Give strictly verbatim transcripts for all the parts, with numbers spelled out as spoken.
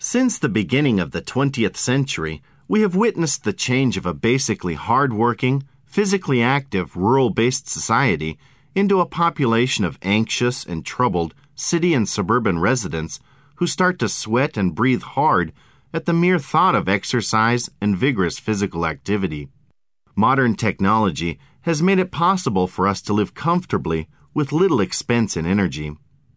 Since the beginning of the twentieth century, we have witnessed the change of a basically hard-working, physically active, rural-based society into a population of anxious and troubled city and suburban residents who start to sweat and breathe hard at the mere thought of exercise and vigorous physical activity. Modern technology has made it possible for us to live comfortably with little expense and energy.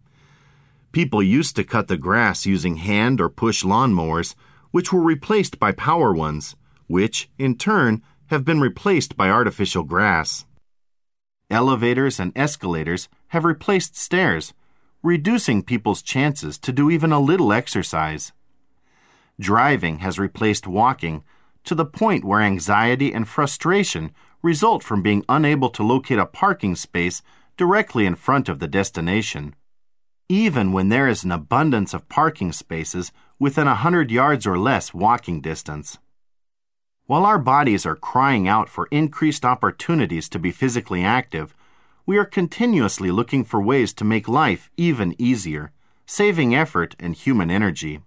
People used to cut the grass using hand or push lawnmowers, which were replaced by power ones, which, in turn, have been replaced by artificial grass. Elevators and escalators have replaced stairs, reducing people's chances to do even a little exercise. Driving has replaced walking to the point where anxiety and frustration result from being unable to locate a parking space directly in front of the destination. Even when there is an abundance of parking spaces within a hundred yards or less walking distance. While our bodies are crying out for increased opportunities to be physically active, we are continuously looking for ways to make life even easier, saving effort and human energy.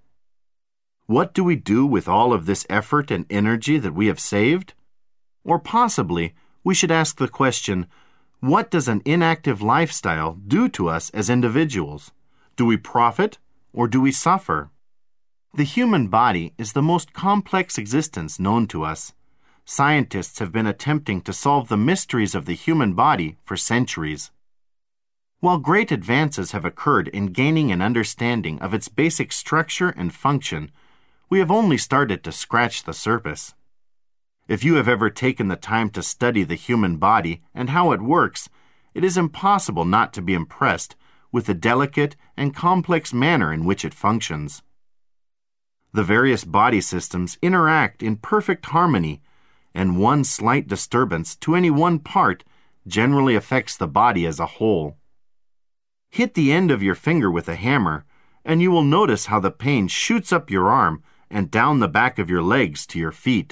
What do we do with all of this effort and energy that we have saved? Or possibly, we should ask the question, what does an inactive lifestyle do to us as individuals? Do we profit or do we suffer? The human body is the most complex existence known to us. Scientists have been attempting to solve the mysteries of the human body for centuries. While great advances have occurred in gaining an understanding of its basic structure and function, we have only started to scratch the surface. If you have ever taken the time to study the human body and how it works, it is impossible not to be impressed with the delicate and complex manner in which it functions. The various body systems interact in perfect harmony, and one slight disturbance to any one part generally affects the body as a whole. Hit the end of your finger with a hammer, and you will notice how the pain shoots up your arm and down the back of your legs to your feet.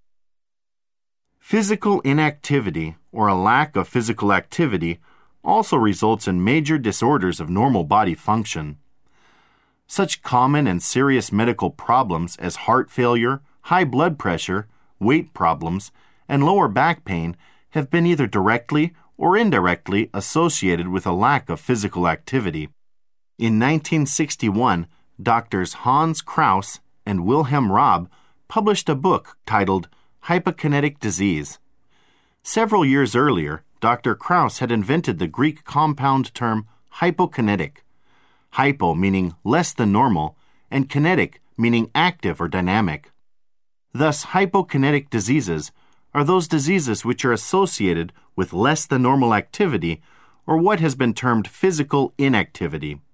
Physical inactivity, or a lack of physical activity, also results in major disorders of normal body function. Such common and serious medical problems as heart failure, high blood pressure, weight problems, and lower back pain have been either directly or indirectly associated with a lack of physical activity. In nineteen sixty-one, doctors Hans Kraus and Wilhelm Raab published a book titled Hypokinetic Disease. Several years earlier, Doctor Kraus had invented the Greek compound term hypokinetic. Hypo meaning less than normal, and kinetic meaning active or dynamic. Thus, hypokinetic diseases are those diseases which are associated with less than normal activity, or what has been termed physical inactivity.